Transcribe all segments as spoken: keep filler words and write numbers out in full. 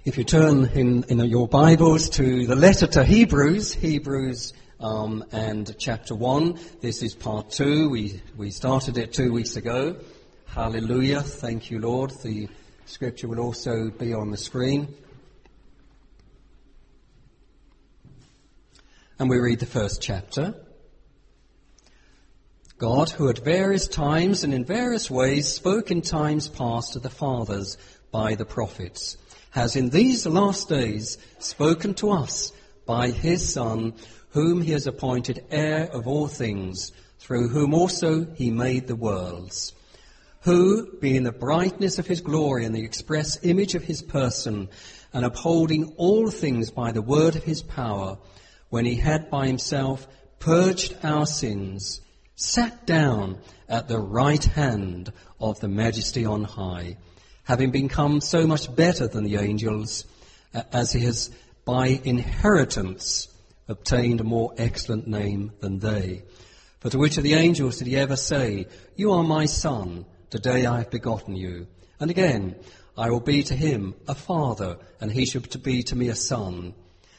If you turn in, in your Bibles to the letter to Hebrews, Hebrews um, and chapter one, this is part two. We, we started it two weeks ago. Hallelujah. Thank you, Lord. The scripture will also be on the screen. And we read the first chapter. God, who at various times and in various ways spoke in times past to the fathers by the prophets, has in these last days spoken to us by his Son, whom he has appointed heir of all things, through whom also he made the worlds, who, being the brightness of his glory and the express image of his person, and upholding all things by the word of his power, when he had by himself purged our sins, sat down at the right hand of the Majesty on high, having become so much better than the angels, as he has by inheritance obtained a more excellent name than they. For to which of the angels did he ever say, "You are my son, today I have begotten you"? And again, "I will be to him a father, and he shall be to me a son"?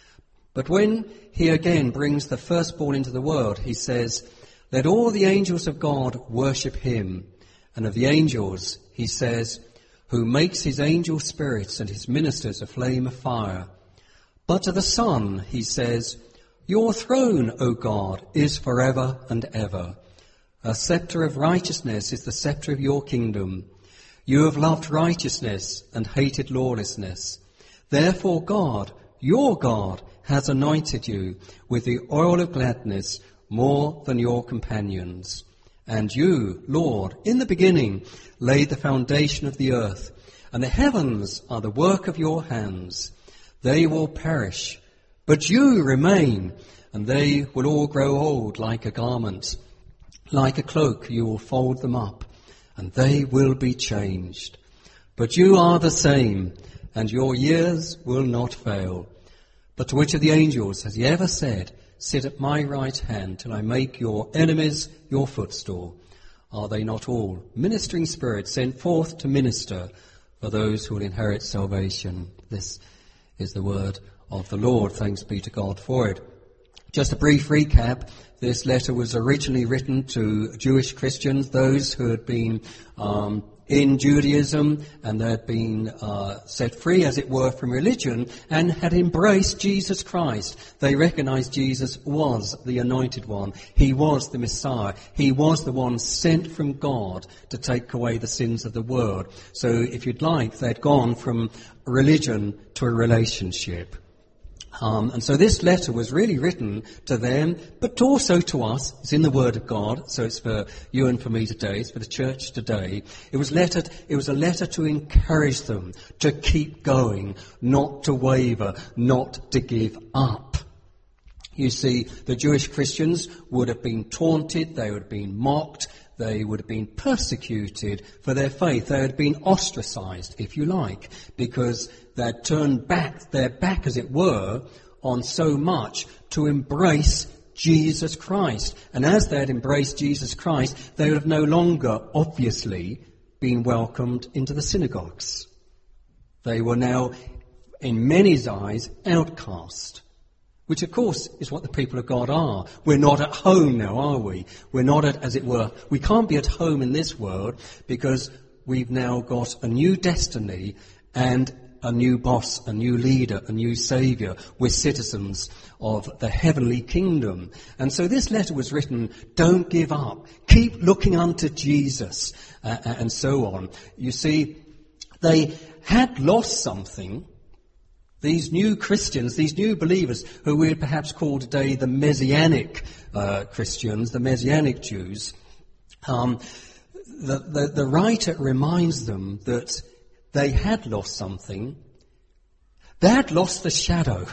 But when he again brings the firstborn into the world, he says, "Let all the angels of God worship him." And of the angels, he says, "Who makes his angel spirits and his ministers a flame of fire." But to the Son, he says, "Your throne, O God, is forever and ever. A scepter of righteousness is the scepter of your kingdom. You have loved righteousness and hated lawlessness. Therefore God, your God, has anointed you with the oil of gladness more than your companions. And you, Lord, in the beginning laid the foundation of the earth, and the heavens are the work of your hands. They will perish, but you remain, and they will all grow old like a garment. Like a cloak you will fold them up, and they will be changed. But you are the same, and your years will not fail. But to which of the angels has he ever said, "Sit at my right hand till I make your enemies your footstool"? Are they not all ministering spirits sent forth to minister for those who will inherit salvation? This is the word of the Lord. Thanks be to God for it. Just a brief recap. This letter was originally written to Jewish Christians, those who had been um, in Judaism and they had been uh, set free, as it were, from religion and had embraced Jesus Christ. They recognized Jesus was the Anointed One. He was the Messiah. He was the one sent from God to take away the sins of the world. So, if you'd like, they'd gone from religion to a relationship. Um, and so this letter was really written to them, but also to us. It's in the Word of God, so it's for you and for me today. It's for the church today. It was lettered, it was a letter to encourage them to keep going, not to waver, not to give up. You see, the Jewish Christians would have been taunted, they would have been mocked, they would have been persecuted for their faith. They had been ostracized, if you like, because they'd turned back, their back, as it were, on so much to embrace Jesus Christ. And as they had embraced Jesus Christ, they would have no longer, obviously, been welcomed into the synagogues. They were now, in many's eyes, outcast. Which, of course, is what the people of God are. We're not at home now, are we? We're not at, as it were, we can't be at home in this world because we've now got a new destiny and a new boss, a new leader, a new saviour. We're citizens of the heavenly kingdom. And so this letter was written, don't give up. Keep looking unto Jesus, uh, and so on. You see, they had lost something. These new Christians, these new believers, who we would perhaps call today the Messianic uh, Christians, the Messianic Jews, um, the, the, the writer reminds them that they had lost something. They had lost the shadow.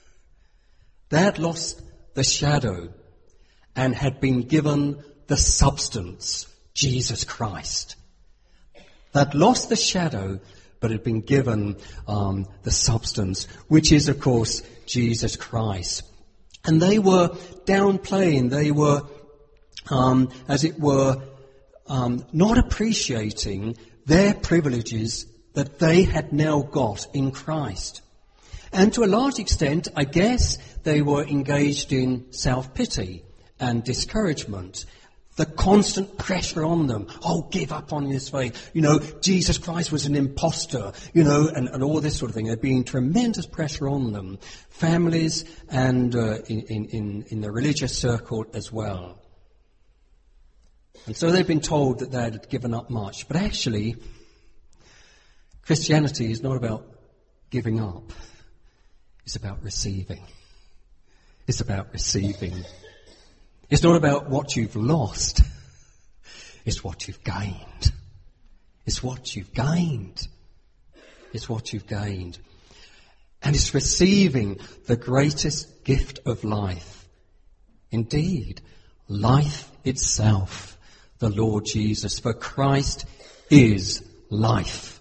They had lost the shadow and had been given the substance, Jesus Christ. They'd lost the shadow, but had been given um, the substance, which is, of course, Jesus Christ. And they were downplaying, they were, um, as it were, um, not appreciating their privileges that they had now got in Christ. And to a large extent, I guess, they were engaged in self-pity and discouragement. The constant pressure on them. Oh, give up on this faith. You know, Jesus Christ was an imposter, you know, and, and all this sort of thing. There being tremendous pressure on them. Families and uh, in, in, in the religious circle as well. And so they've been told that they had given up much. But actually, Christianity is not about giving up. It's about receiving. It's about receiving. It's not about what you've lost. It's what you've gained. It's what you've gained. It's what you've gained. And it's receiving the greatest gift of life. Indeed, life itself, the Lord Jesus. For Christ is life.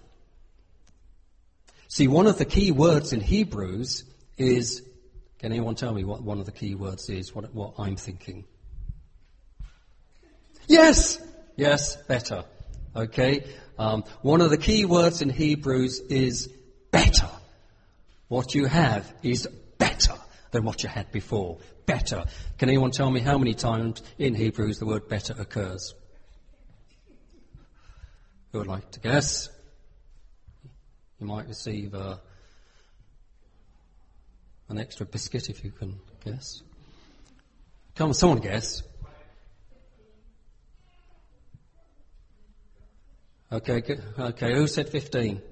See, one of the key words in Hebrews is, can anyone tell me what one of the key words is, what, what I'm thinking? Yes, yes, better. Okay, um, one of the key words in Hebrews is better. What you have is better than what you had before. Better. Can anyone tell me how many times in Hebrews the word better occurs? Who would like to guess? You might receive uh, an extra biscuit if you can guess. Come on, someone guess. Okay, good. Okay, who said fifteen?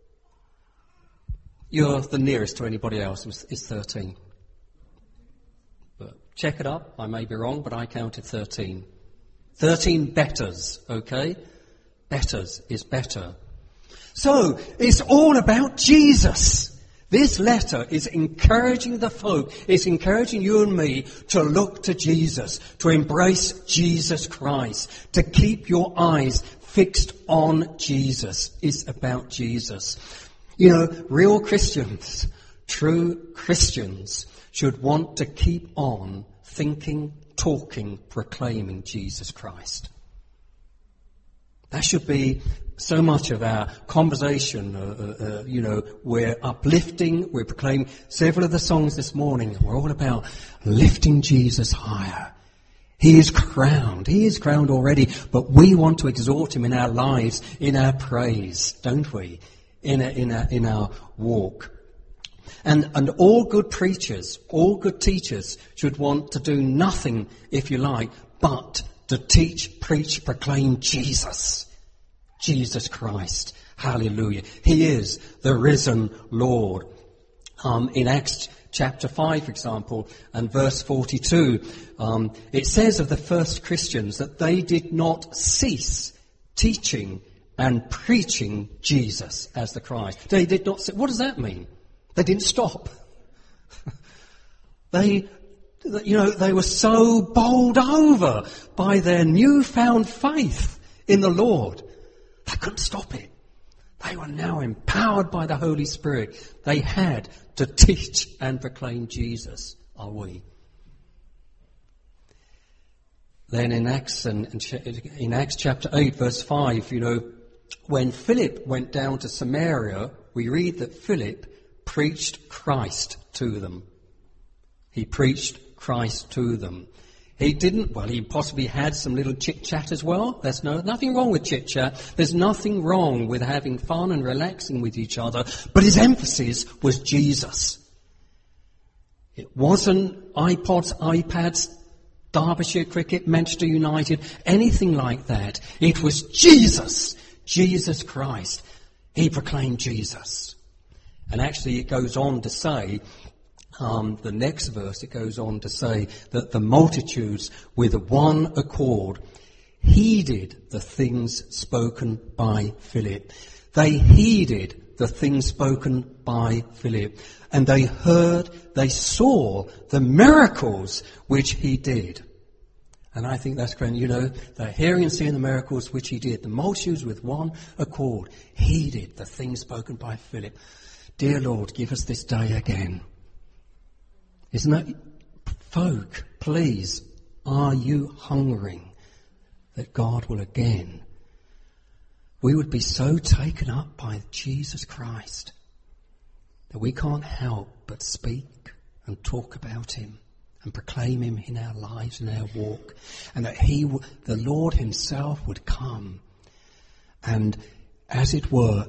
You're the nearest to anybody else. It's thirteen. But check it up. I may be wrong, but I counted thirteen. thirteen betters, okay? Betters is better. So, it's all about Jesus. This letter is encouraging the folk, it's encouraging you and me to look to Jesus, to embrace Jesus Christ, to keep your eyes fixed on Jesus. It's about Jesus. You know, real Christians, true Christians, should want to keep on thinking, talking, proclaiming Jesus Christ. That should be so much of our conversation. Uh, uh, you know, we're uplifting, we're proclaiming. Several of the songs this morning were all about lifting Jesus higher. He is crowned. He is crowned already, but we want to exhort him in our lives, in our praise, don't we? In a, in a, in our walk. And, and all good preachers, all good teachers should want to do nothing, if you like, but to teach, preach, proclaim Jesus. Jesus Christ. Hallelujah. He is the risen Lord. Um, in Acts chapter five, for example, and verse forty-two, um, it says of the first Christians that they did not cease teaching and preaching Jesus as the Christ. They did not. What does that mean? They didn't stop. They, you know, they were so bowled over by their newfound faith in the Lord. They couldn't stop it. They were now empowered by the Holy Spirit. They had to teach and proclaim Jesus. Are we? Then in Acts, and in Acts chapter eight, verse five, you know, when Philip went down to Samaria, we read that Philip preached Christ to them. He preached Christ to them. He didn't, well, he possibly had some little chit-chat as well. There's no, nothing wrong with chit-chat. There's nothing wrong with having fun and relaxing with each other. But his emphasis was Jesus. It wasn't iPods, iPads, Derbyshire Cricket, Manchester United, anything like that. It was Jesus, Jesus Christ. He proclaimed Jesus. And actually it goes on to say, um, the next verse, it goes on to say that the multitudes with one accord heeded the things spoken by Philip. They heeded the things spoken by Philip. And they heard, they saw the miracles which he did. And I think that's great. You know, they're hearing and seeing the miracles which he did. The multitudes with one accord heeded the things spoken by Philip. Dear Lord, give us this day again. Isn't that, folk, please, are you hungering that God will again we would be so taken up by Jesus Christ that we can't help but speak and talk about him and proclaim him in our lives and our walk, and that he, the Lord himself, would come and, as it were,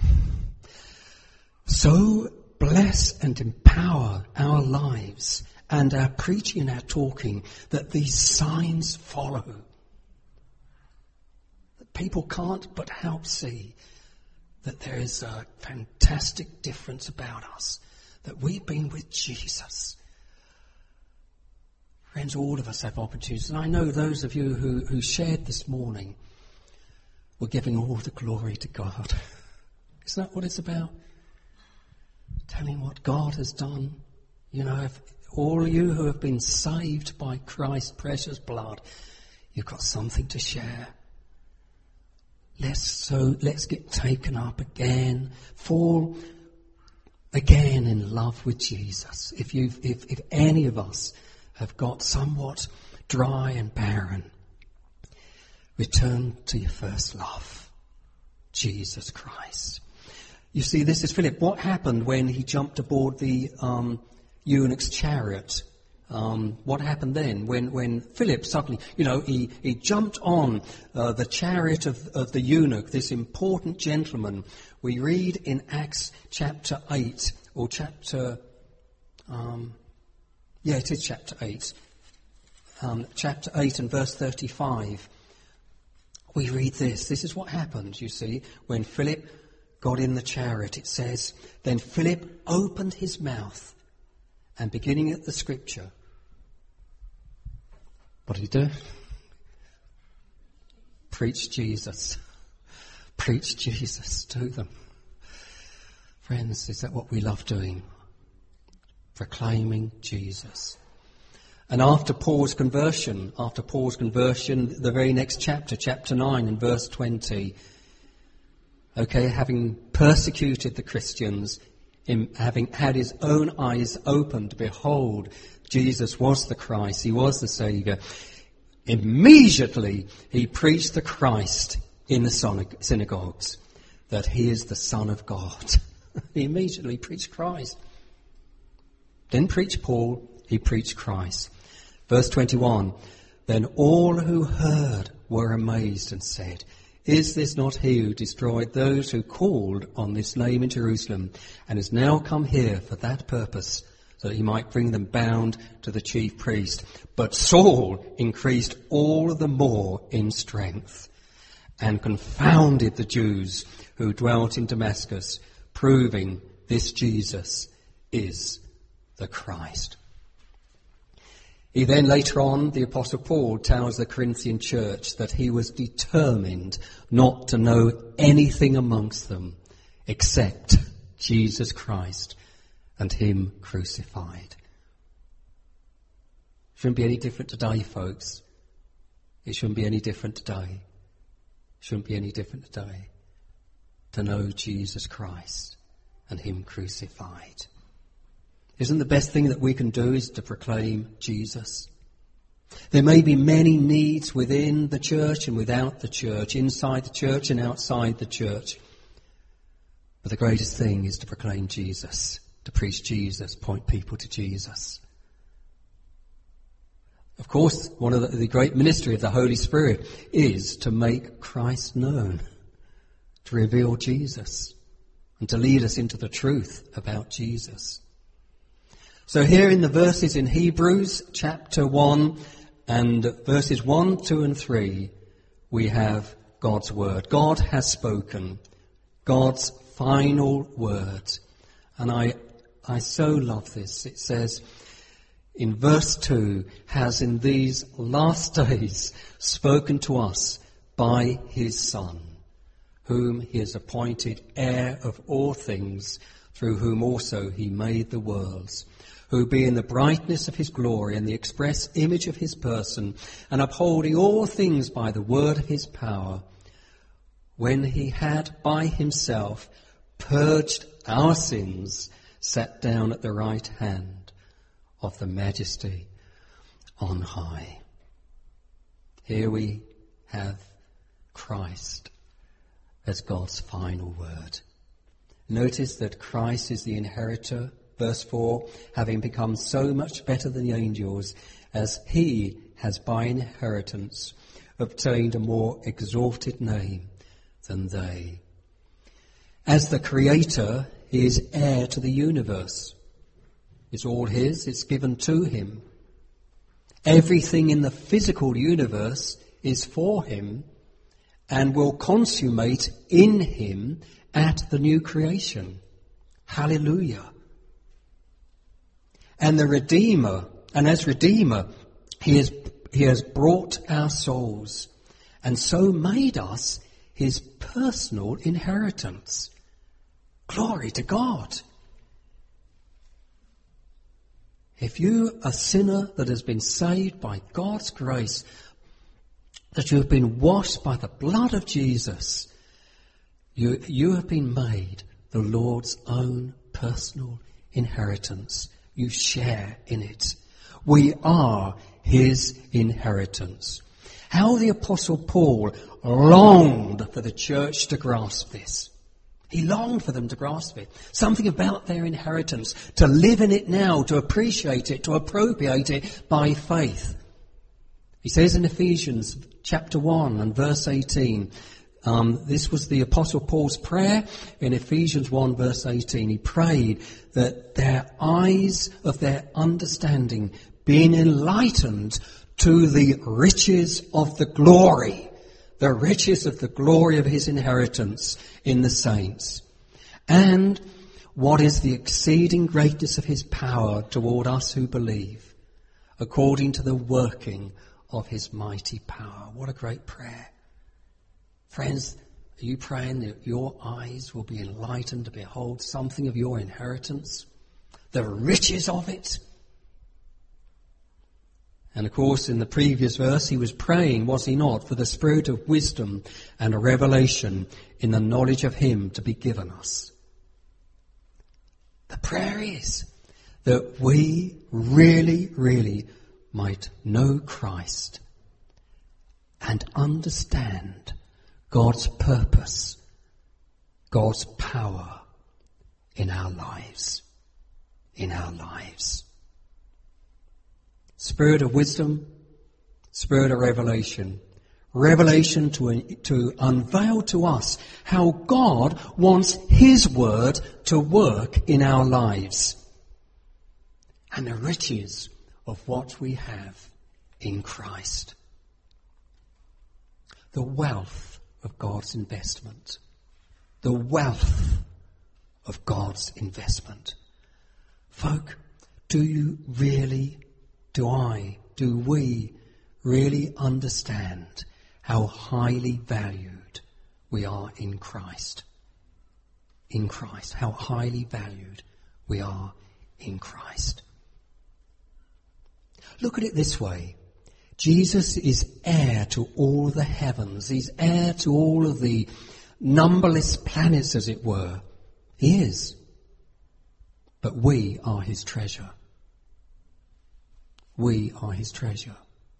so bless and empower our lives and our preaching and our talking that these signs follow. That people can't but help see that there is a fantastic difference about us, that we've been with Jesus. Friends, all of us have opportunities. And I know those of you who, who shared this morning were giving all the glory to God. Isn't that what it's about? Telling what God has done. You know, if all of you who have been saved by Christ's precious blood, you've got something to share. Let's so let's get taken up again, fall again in love with Jesus. If you've if, if any of us have got somewhat dry and barren, return to your first love, Jesus Christ. You see, this is Philip. What happened when he jumped aboard the um, eunuch's chariot? Um, what happened then when, when Philip suddenly, you know, he, he jumped on uh, the chariot of, of the eunuch, this important gentleman. We read in Acts chapter eight, or chapter, um, yeah, it is chapter eight, um, chapter eight and verse thirty-five. We read this. This is what happened, you see, when Philip got in the chariot. It says, then Philip opened his mouth, and beginning at the scripture, what did he do? Preach Jesus. Preach Jesus to them. Friends, is that what we love doing? Proclaiming Jesus. And after Paul's conversion, after Paul's conversion, the very next chapter, chapter nine and verse twenty, okay, having persecuted the Christians, him having had his own eyes opened, behold, Jesus was the Christ, he was the Saviour. Immediately he preached the Christ in the synagogues, that he is the Son of God. He immediately preached Christ. Didn't preach Paul, he preached Christ. Verse twenty-one, then all who heard were amazed and said, is this not he who destroyed those who called on this name in Jerusalem, and has now come here for that purpose, so that he might bring them bound to the chief priest? But Saul increased all the more in strength, and confounded the Jews who dwelt in Damascus, proving this Jesus is the Christ. He then, later on, the Apostle Paul tells the Corinthian church that he was determined not to know anything amongst them except Jesus Christ and him crucified. Shouldn't be any different today, folks. It shouldn't be any different today. Shouldn't be any different today to know Jesus Christ and him crucified. Isn't the best thing that we can do is to proclaim Jesus? There may be many needs within the church and without the church, inside the church and outside the church. But the greatest thing is to proclaim Jesus, to preach Jesus, point people to Jesus. Of course, one of the, the great ministry of the Holy Spirit is to make Christ known, to reveal Jesus, and to lead us into the truth about Jesus. So here in the verses in Hebrews chapter one and verses one, two and three, we have God's word. God has spoken, God's final word. And I, I so love this. It says in verse two, has in these last days spoken to us by his Son, whom he has appointed heir of all things, through whom also he made the worlds, who being the brightness of his glory and the express image of his person, and upholding all things by the word of his power, when he had by himself purged our sins, sat down at the right hand of the majesty on high. Here we have Christ as God's final word. Notice that Christ is the inheritor, verse four, having become so much better than the angels, as he has by inheritance obtained a more exalted name than they. As the creator, he is heir to the universe. It's all his, it's given to him. Everything in the physical universe is for him and will consummate in him at the new creation. Hallelujah. And the Redeemer, and as Redeemer, he has, he has brought our souls and so made us his personal inheritance. Glory to God. If you're a sinner that has been saved by God's grace, that you have been washed by the blood of Jesus, you, you have been made the Lord's own personal inheritance. You share in it. We are his inheritance. How the Apostle Paul longed for the church to grasp this. He longed for them to grasp it. Something about their inheritance, to live in it now, to appreciate it, to appropriate it by faith. He says in Ephesians chapter one and verse eighteen, um, this was the Apostle Paul's prayer in Ephesians one verse eighteen. He prayed that their eyes of their understanding being enlightened to the riches of the glory, the riches of the glory of his inheritance in the saints. And what is the exceeding greatness of his power toward us who believe, according to the working of his mighty power. What a great prayer. Friends, are you praying that your eyes will be enlightened to behold something of your inheritance? The riches of it? And of course, in the previous verse, he was praying, was he not, for the spirit of wisdom and a revelation in the knowledge of him to be given us. The prayer is that we really, really might know Christ and understand God's purpose, God's power in our lives, in our lives. Spirit of wisdom, spirit of revelation. Revelation to, to unveil to us how God wants his word to work in our lives. And the riches of what we have in Christ. The wealth of God's investment. The wealth of God's investment. Folk, do you really Do I, do we really understand how highly valued we are in Christ? In Christ. How highly valued we are in Christ. Look at it this way. Jesus is heir to all the heavens. He's heir to all of the numberless planets, as it were. He is. But we are his treasure. We are his treasure.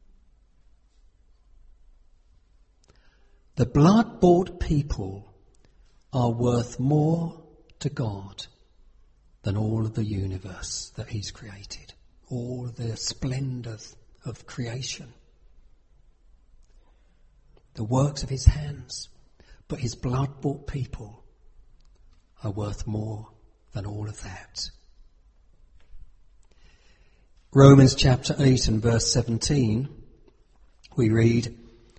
The blood-bought people are worth more to God than all of the universe that he's created. All the splendour of creation. The works of his hands. But his blood-bought people are worth more than all of that. Romans chapter eight and verse seventeen, we read,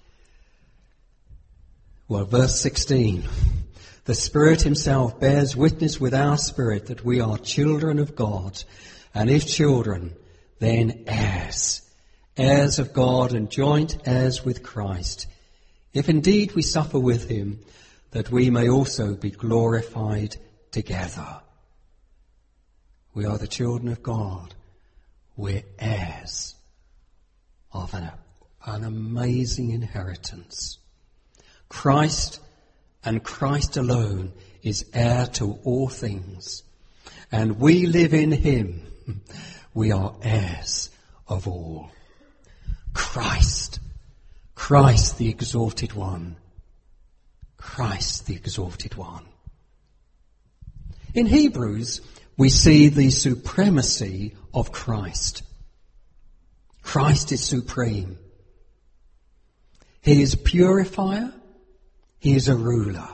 well, verse sixteen, the Spirit himself bears witness with our spirit that we are children of God, and if children, then heirs, heirs of God and joint heirs with Christ, if indeed we suffer with him, that we may also be glorified together. We are the children of God. We're heirs of an, an amazing inheritance. Christ and Christ alone is heir to all things. And we live in him. We are heirs of all. Christ, Christ the exalted one. Christ the Exalted One. In Hebrews, we see the supremacy of Christ. Christ is supreme. He is purifier. He is a ruler.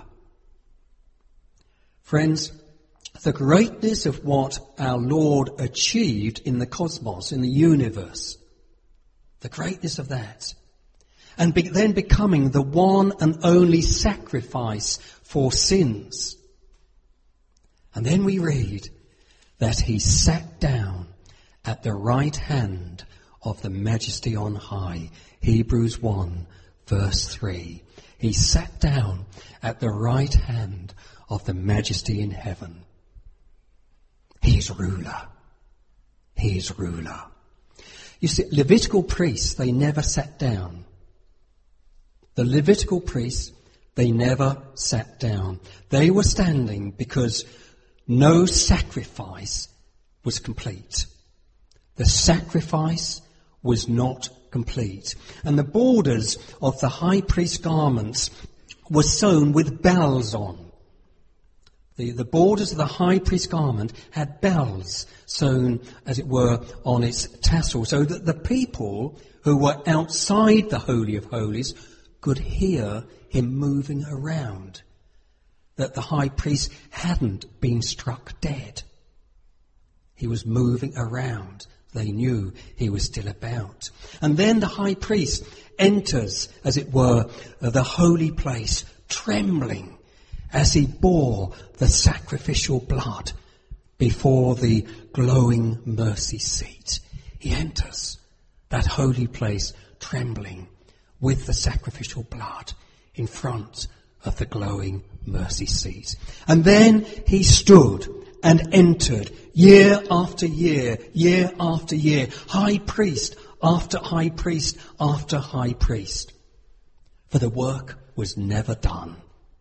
Friends, the greatness of what our Lord achieved in the cosmos, in the universe, the greatness of that, and be, then becoming the one and only sacrifice for sins. And then we read that he sat down at the right hand of the Majesty on high. Hebrews one, verse three. He sat down at the right hand of the Majesty in heaven. He is ruler. He is ruler. You see, Levitical priests, they never sat down. The Levitical priests, they never sat down. They were standing because no sacrifice was complete. The sacrifice was not complete. And the borders of the high priest's garments were sewn with bells on. The, the borders of the high priest's garment had bells sewn, as it were, on its tassel, so that the people who were outside the Holy of Holies could hear him moving around, that the high priest hadn't been struck dead. He was moving around. They knew he was still about. And then the high priest enters, as it were, the holy place, trembling as he bore the sacrificial blood before the glowing mercy seat. He enters that holy place trembling with the sacrificial blood in front of the glowing mercy seat. And then he stood and entered year after year, year after year, high priest after high priest after high priest. For the work was never done.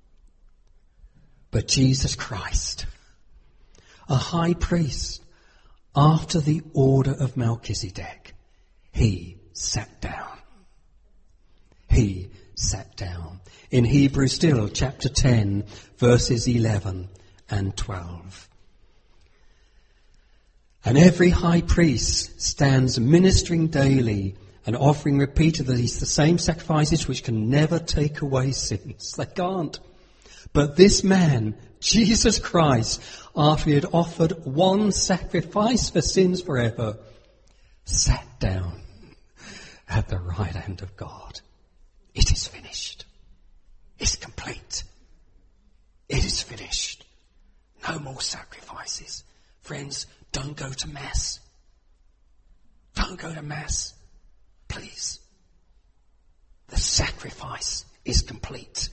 But Jesus Christ, a high priest after the order of Melchizedek, he sat down. He sat down. In Hebrews still, chapter ten, verses eleven and twelve. And every high priest stands ministering daily and offering repeatedly the same sacrifices which can never take away sins. They can't. But this man, Jesus Christ, after he had offered one sacrifice for sins forever, sat down at the right hand of God. It is finished. It's complete. It is finished. No more sacrifices. Friends, don't go to Mass. Don't go to Mass. Please. The sacrifice is complete.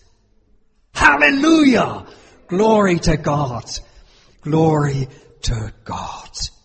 Hallelujah! Glory to God. Glory to God.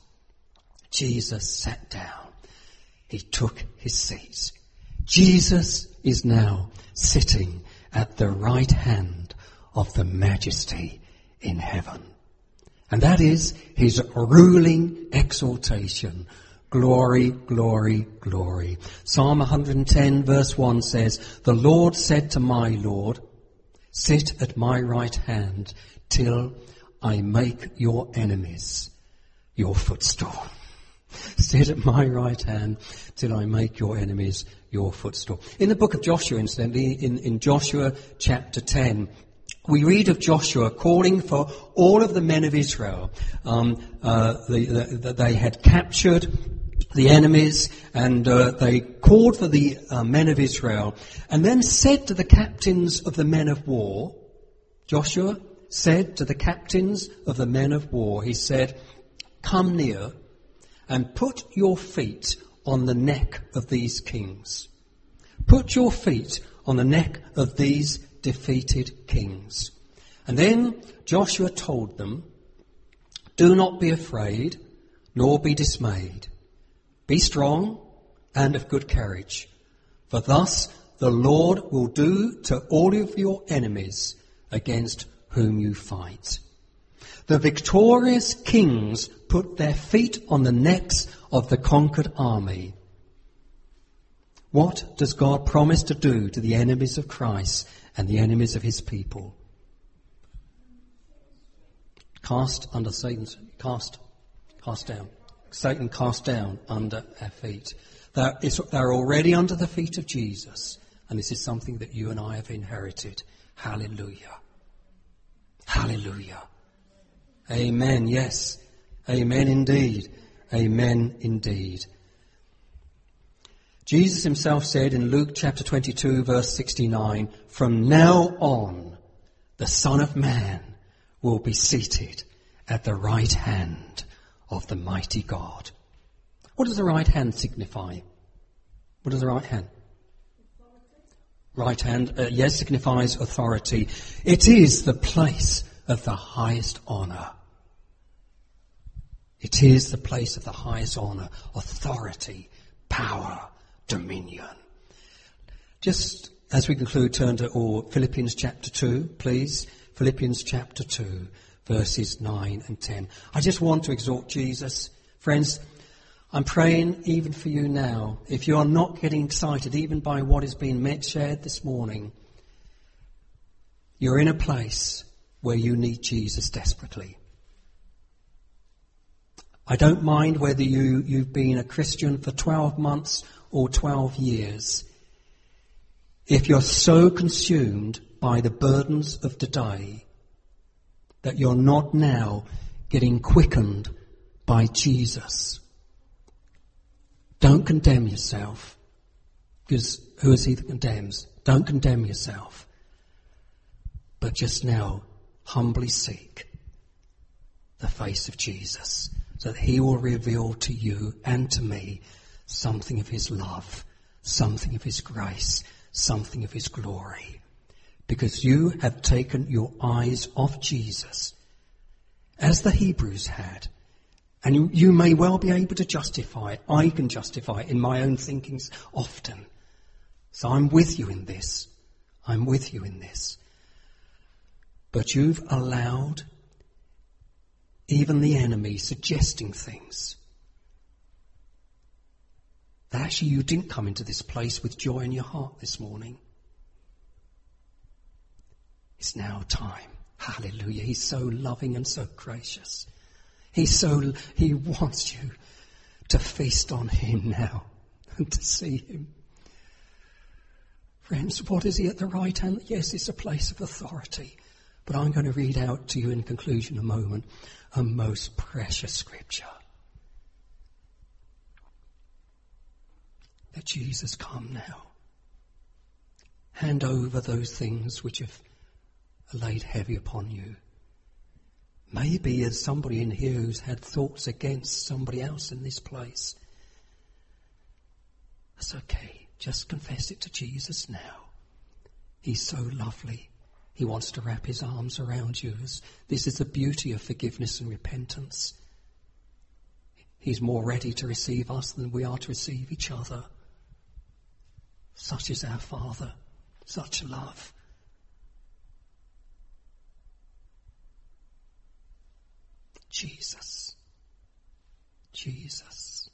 Jesus sat down. He took his seat. Jesus is now sitting at the right hand of the Majesty in heaven. And that is his ruling exaltation. Glory, glory, glory. Psalm one hundred ten verse one says, "The Lord said to my Lord, sit at my right hand till I make your enemies your footstool." Sit at my right hand till I make your enemies your footstool. In the book of Joshua, incidentally, in, in Joshua chapter ten, we read of Joshua calling for all of the men of Israel. Um, uh, the, the, the, they had captured the enemies, and uh, they called for the uh, men of Israel, and then said to the captains of the men of war, Joshua said to the captains of the men of war, he said, "Come near and put your feet on the neck of these kings. Put your feet on the neck of these defeated kings." And then Joshua told them, "Do not be afraid, nor be dismayed. Be strong and of good courage, for thus the Lord will do to all of your enemies against whom you fight." The victorious kings put their feet on the necks of the conquered army. What does God promise to do to the enemies of Christ and the enemies of his people. Cast under Satan's, cast, cast down. Satan cast down under our feet. They're, it's, they're already under the feet of Jesus, and this is something that you and I have inherited. Hallelujah. Hallelujah. Amen, yes. Amen indeed. Amen indeed. Jesus himself said in Luke chapter twenty-two verse sixty-nine, "From now on the Son of Man will be seated at the right hand of the mighty God." What does the right hand signify? What does the right hand? Right hand, uh, yes, signifies authority. It is the place of the highest honour. It is the place of the highest honour, authority, power, dominion. Just as we conclude, turn to or Philippians chapter two, please. Philippians chapter two, verses nine and ten. I just want to exhort Jesus. Friends, I'm praying even for you now. If you are not getting excited even by what is being met, shared this morning, you're in a place where you need Jesus desperately. I don't mind whether you, you've been a Christian for twelve months or twelve years. If you're so consumed by the burdens of today that you're not now getting quickened by Jesus, don't condemn yourself, because who is he that condemns? Don't condemn yourself, but just now humbly seek the face of Jesus, so that he will reveal to you and to me something of his love, something of his grace, something of his glory. Because you have taken your eyes off Jesus, as the Hebrews had. And you, you may well be able to justify it. I can justify it in my own thinkings often. So I'm with you in this. I'm with you in this. But you've allowed even the enemy suggesting things that actually you didn't come into this place with joy in your heart this morning. It's now time. Hallelujah. He's so loving and so gracious. He's so, he wants you to feast on him now and to see him. Friends, what is he at the right hand? Yes, it's a place of authority. But I'm going to read out to you in conclusion a moment a most precious scripture. Let Jesus come now. Hand over those things which have laid heavy upon you. Maybe there's somebody in here who's had thoughts against somebody else in this place. That's okay. Just confess it to Jesus now. He's so lovely. He wants to wrap his arms around you. This is the beauty of forgiveness and repentance. He's more ready to receive us than we are to receive each other. Such is our Father. Such love. Jesus. Jesus.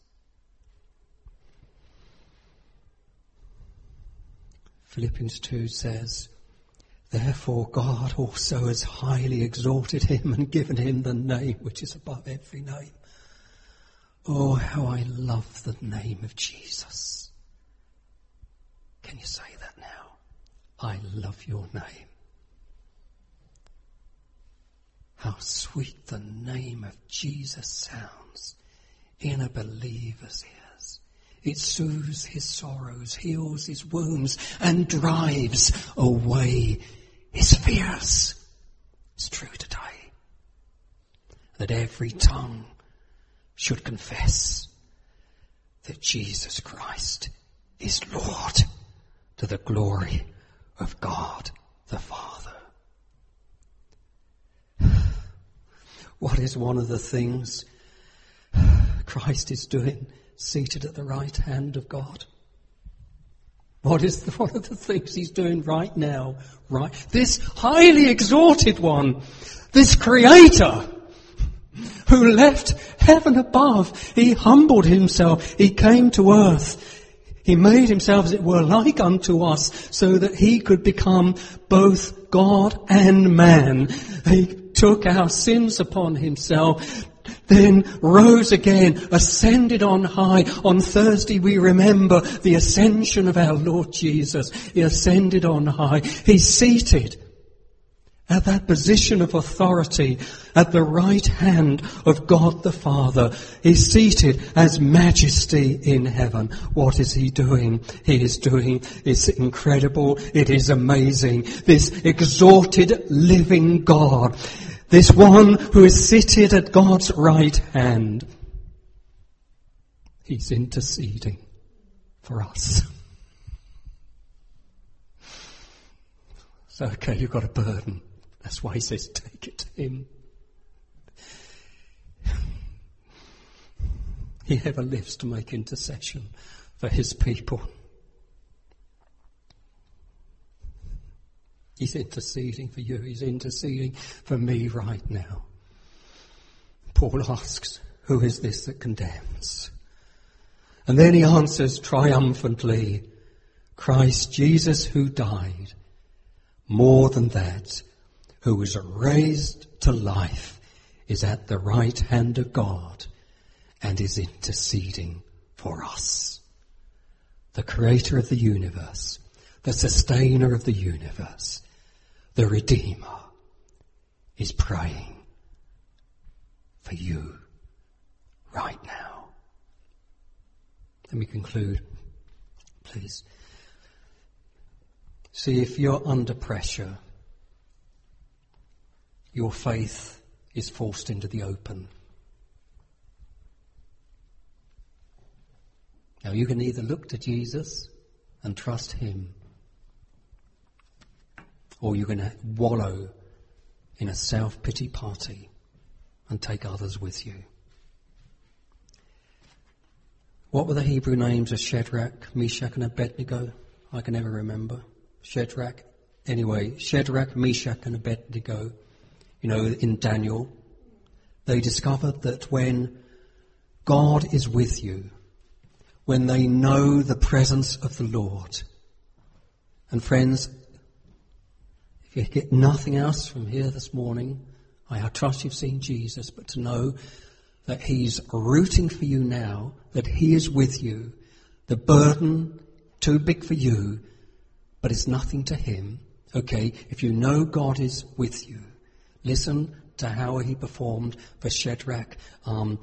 Philippians two says, "Therefore God also has highly exalted him and given him the name which is above every name." Oh, how I love the name of Jesus. Can you say that now? I love your name. How sweet the name of Jesus sounds in a believer's ears. It soothes his sorrows, heals his wounds, and drives away his fears. It's true today that every tongue should confess that Jesus Christ is Lord, to the glory of God the Father. What is one of the things Christ is doing seated at the right hand of God? What is the, one of the things he's doing right now? Right, this highly exalted one, this creator who left heaven above, he humbled himself, he came to earth, He made himself, as it were, like unto us, so that he could become both God and man. He took our sins upon himself, then rose again, ascended on high. On Thursday we remember the ascension of our Lord Jesus. He ascended on high. He's seated at that position of authority at the right hand of God the Father. He's seated as majesty in heaven. What is he doing? He is doing, it's incredible, it is amazing. This exalted living God, this one who is seated at God's right hand, he's interceding for us. So, okay, you've got a burden. That's why he says, take it to him. He ever lives to make intercession for his people. He's interceding for you. He's interceding for me right now. Paul asks, who is this that condemns? And then he answers triumphantly, Christ Jesus who died. More than that, who was raised to life, is at the right hand of God and is interceding for us. The creator of the universe, the sustainer of the universe, the Redeemer, is praying for you right now. Let me conclude, please. See, if you're under pressure, your faith is forced into the open. Now you can either look to Jesus and trust him, or you're going to wallow in a self-pity party and take others with you. What were the Hebrew names of Shadrach, Meshach and Abednego? I can never remember. Shadrach, anyway, Shadrach, Meshach and Abednego. You know, in Daniel, they discovered that when God is with you, when they know the presence of the Lord, and friends, if you get nothing else from here this morning, I trust you've seen Jesus, but to know that he's rooting for you now, that he is with you, the burden too big for you, but it's nothing to him. Okay, if you know God is with you, listen to how he performed for Shadrach. Um,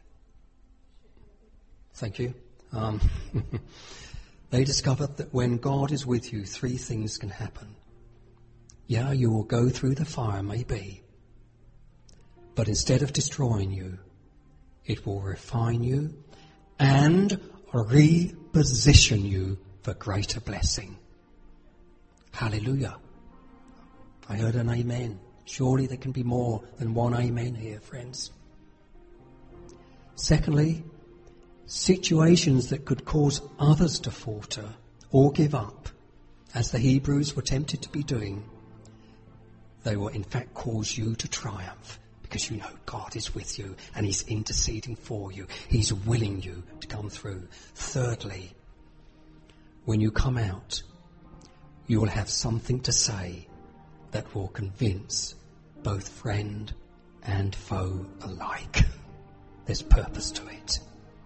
thank you. Um, they discovered that when God is with you, three things can happen. Yeah, you will go through the fire, maybe. But instead of destroying you, it will refine you and reposition you for greater blessing. Hallelujah. I heard an amen. Surely there can be more than one amen here, friends. Secondly, situations that could cause others to falter or give up, as the Hebrews were tempted to be doing, they will in fact cause you to triumph, because you know God is with you and he's interceding for you. He's willing you to come through. Thirdly, when you come out, you will have something to say that will convince both friend and foe alike. There's purpose to it.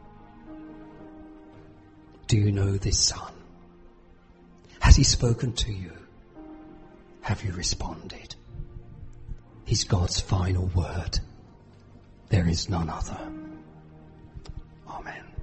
Do you know this Son? Has he spoken to you? Have you responded? He's God's final word. There is none other. Amen.